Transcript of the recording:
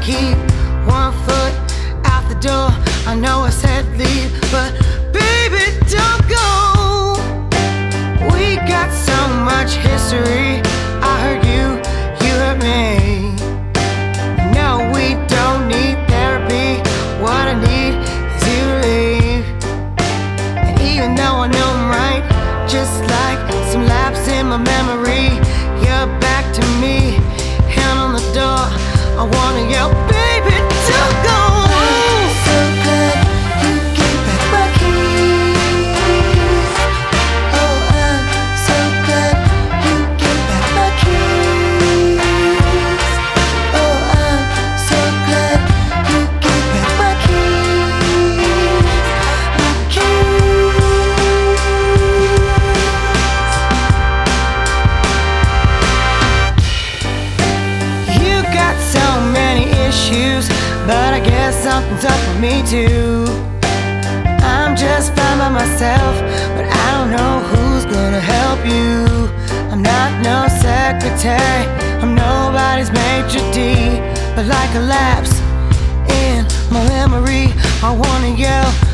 keep one foot out the door. I know I said leave, but baby, don't go. We got so much history. I heard you, you heard me. No, we don't need therapy. What I need is you to leave. And even though I know I'm right, just like some lapse in my memory, you're back to me, hand on the door. I wanna yell, baby, don't go. I'm so glad you gave back my keys. Oh, I'm so glad you gave back my keys. Oh, I'm so glad you gave back my keys. My keys. You got so many issues, but I guess something's up with me too. I'm just fine by myself, but I don't know who's gonna help you. I'm not no secretary, I'm nobody's maitre d', but like a lapse in my memory, I wanna yell,